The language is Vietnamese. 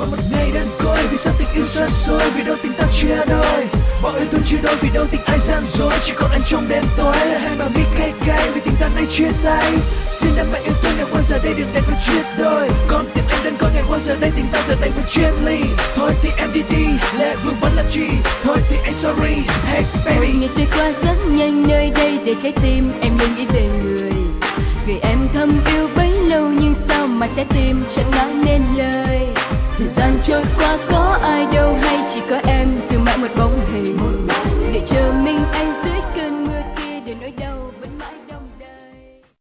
Và một ngày đơn côi vì sao tình yêu xa xôi, vì đâu tình ta chia đôi. Bỏ yêu thương chia đôi vì đâu tình ai gian dối, chỉ còn anh trong đêm tối. Hai mà mi cay cay vì tình ta nay chia tay. Xin em hãy yêu thương ngày qua giờ đây đừng để phải chia đôi. Con tim anh đơn côi ngày qua giờ đây tình ta giờ đành phải chia ly. Thôi thì em đi đi, lệ vương vẫn làm chi. Thôi thì anh sorry, hey baby. Ngày trôi qua rất nhanh nơi đây để trái tim em luôn nghĩ về người. Người em thầm yêu bấy lâu nhưng sao mà trái tim chẳng nói nên lời.